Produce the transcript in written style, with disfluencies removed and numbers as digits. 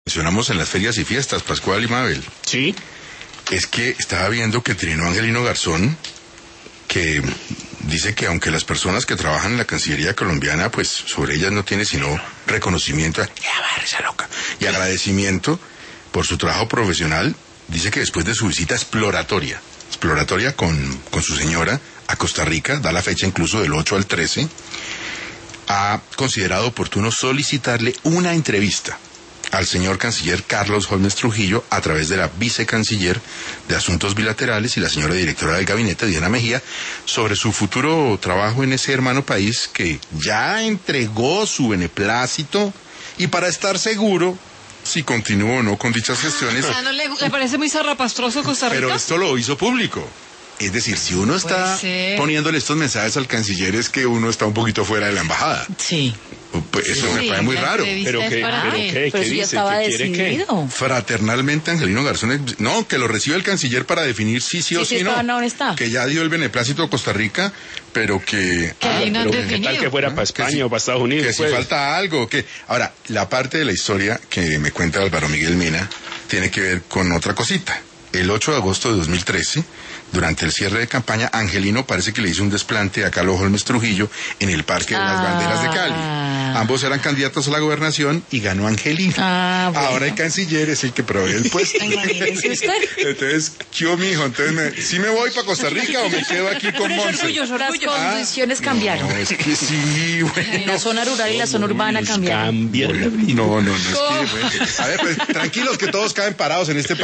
mencionamos en las ferias y fiestas, Pascual y Mabel. Sí. Es que estaba viendo que trinó Angelino Garzón, que dice que aunque las personas que trabajan en la Cancillería colombiana, pues sobre ellas no tiene sino reconocimiento y agradecimiento por su trabajo profesional, dice que después de su visita exploratoria con su señora a Costa Rica, da la fecha incluso del 8 al 13, ha considerado oportuno solicitarle una entrevista al señor canciller Carlos Holmes Trujillo a través de la vicecanciller de Asuntos Bilaterales y la señora directora del gabinete, Diana Mejía, sobre su futuro trabajo en ese hermano país que ya entregó su beneplácito y para estar seguro si continúa o no con dichas gestiones. O sea, ¿no le parece muy zarrapastroso Costa Rica? Pero esto lo hizo público. Es decir, si uno está poniéndole estos mensajes al canciller es que uno está un poquito fuera de la embajada. Sí. Pues eso me parece muy raro. ¿Pero qué dice? Estaba ¿Qué quiere qué? Fraternalmente, Angelino Garzón, no, que lo reciba el canciller para definir sí o sí no. No está. Que ya dio el beneplácito a Costa Rica, pero que... Pero ¿qué tal que fuera para España o para Estados Unidos? Que si falta algo, que... Ahora, la parte de la historia que me cuenta Álvaro Miguel Mina tiene que ver con otra cosita. El 8 de agosto de 2013, durante el cierre de campaña, Angelino parece que le hizo un desplante a Carlos Holmes Trujillo en el Parque de las Banderas de Cali. Ambos eran candidatos a la gobernación y ganó Angelino. Bueno. Ahora el canciller es el que provee el puesto. Imagínese usted. Entonces, yo, mijo, ¿sí me voy para Costa Rica o me quedo aquí con Monse? Las condiciones cambiaron. No, es que sí, bueno. La zona rural y la zona urbana cambiaron. No, es que, bueno. A ver, pues, tranquilos que todos caen parados en este país.